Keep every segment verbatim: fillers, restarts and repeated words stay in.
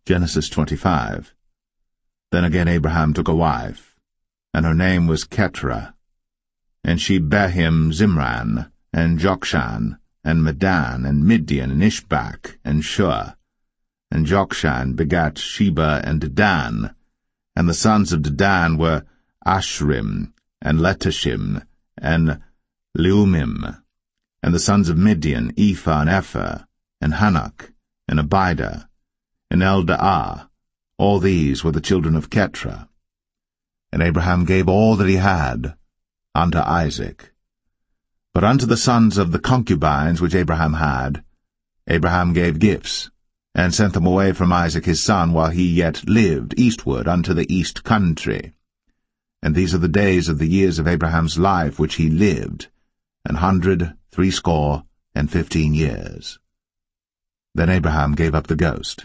Genesis twenty-five. Then again Abraham took a wife, and her name was Keturah. And she bare him Zimran, and Jokshan, and Medan, and Midian, and Ishbak, and Shua. And Jokshan begat Sheba and Dedan, and the sons of Dedan were Ashrim, and Letashim, and Leumim. And the sons of Midian, Ephah and Epher, and Hanok, and Abidah, and Eldaah. All these were the children of Keturah. And Abraham gave all that he had unto Isaac. But unto the sons of the concubines which Abraham had, Abraham gave gifts, and sent them away from Isaac his son while he yet lived eastward unto the east country. And these are the days of the years of Abraham's life which he lived, an hundred threescore and fifteen years. Then Abraham gave up the ghost,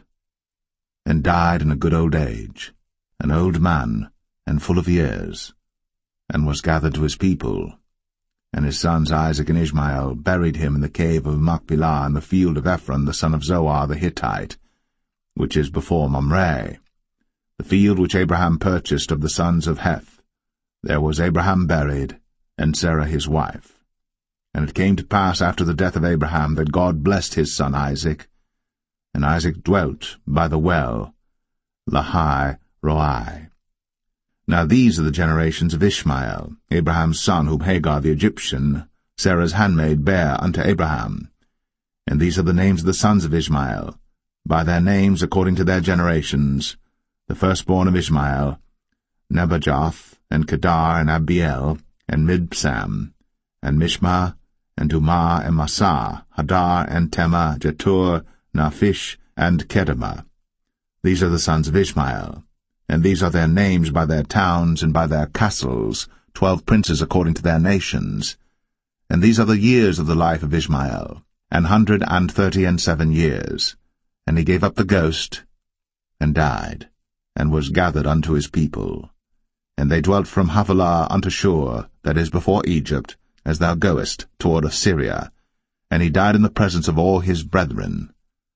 and died in a good old age, an old man, and full of years, and was gathered to his people. And his sons Isaac and Ishmael buried him in the cave of Machpelah in the field of Ephron the son of Zohar the Hittite, which is before Mamre, the field which Abraham purchased of the sons of Heth. There was Abraham buried, and Sarah his wife. And it came to pass after the death of Abraham that God blessed his son Isaac, and Isaac dwelt by the well, Lahai Roi. Now these are the generations of Ishmael, Abraham's son, whom Hagar the Egyptian, Sarah's handmaid, bare unto Abraham. And these are the names of the sons of Ishmael, by their names according to their generations: the firstborn of Ishmael, Nebajoth, and Kedar, and Abiel, and Mibsam, and Mishma, and Dumah, and Massa, Hadar, and Tema, Jetur, Naphish, and Kedemah. These are the sons of Ishmael, and these are their names by their towns and by their castles, twelve princes according to their nations. And these are the years of the life of Ishmael, an hundred and thirty and seven years. And he gave up the ghost, and died, and was gathered unto his people. And they dwelt from Havilah unto Shur, that is before Egypt, as thou goest toward Assyria. And he died in the presence of all his brethren.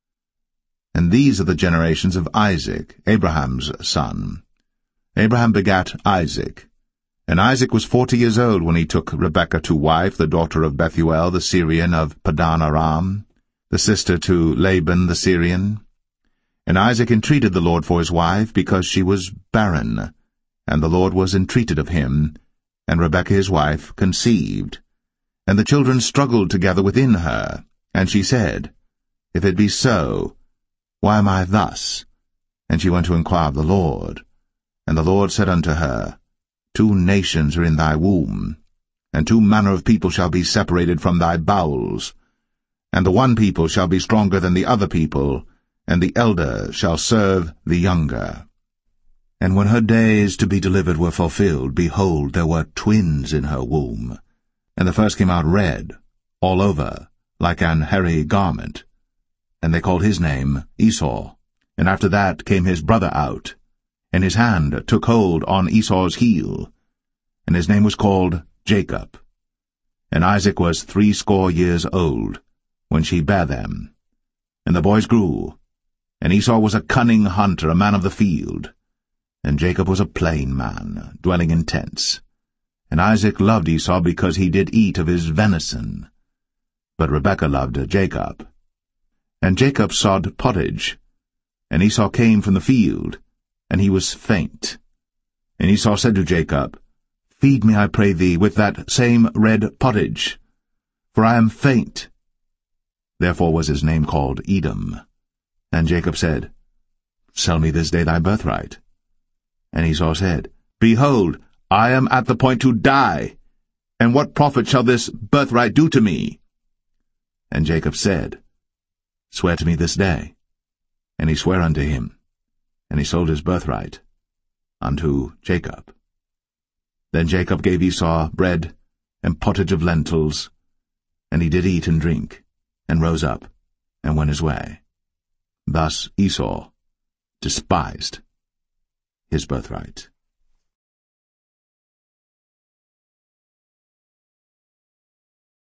And these are the generations of Isaac, Abraham's son. Abraham begat Isaac. And Isaac was forty years old when he took Rebekah to wife, the daughter of Bethuel the Syrian of Padan Aram, the sister to Laban the Syrian. And Isaac entreated the Lord for his wife, because she was barren. And the Lord was entreated of him, and Rebekah his wife conceived. And the children struggled together within her. And she said, If it be so, why am I thus? And she went to inquire of the Lord. And the Lord said unto her, Two nations are in thy womb, and two manner of people shall be separated from thy bowels. And the one people shall be stronger than the other people, and the elder shall serve the younger. And when her days to be delivered were fulfilled, behold, there were twins in her womb. And the first came out red, all over, like an hairy garment. And they called his name Esau. And after that came his brother out, and his hand took hold on Esau's heel, and his name was called Jacob. And Isaac was threescore years old when she bare them. And the boys grew, and Esau was a cunning hunter, a man of the field, and Jacob was a plain man, dwelling in tents. And Isaac loved Esau because he did eat of his venison, but Rebekah loved Jacob. And Jacob sawed pottage, and Esau came from the field, and he was faint. And Esau said to Jacob, Feed me, I pray thee, with that same red pottage, for I am faint. Therefore was his name called Edom. And Jacob said, Sell me this day thy birthright. And Esau said, Behold, I am at the point to die, and what profit shall this birthright do to me? And Jacob said, Swear to me this day. And he sware unto him, and he sold his birthright unto Jacob. Then Jacob gave Esau bread and pottage of lentils, and he did eat and drink, and rose up, and went his way. Thus Esau despised his birthright.